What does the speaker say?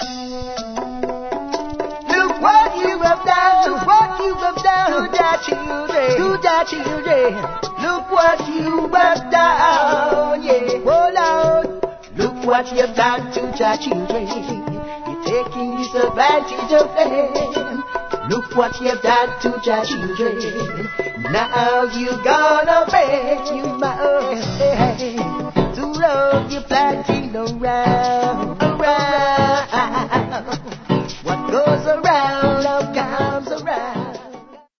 Look what you have done, what you have done to the children, to the children. Look what you have done, yeah. Oh Lord, look what you have done to the children. You're taking disadvantage of them. Look what you have done to the children. Now you gonna beg you my to rub your planting around.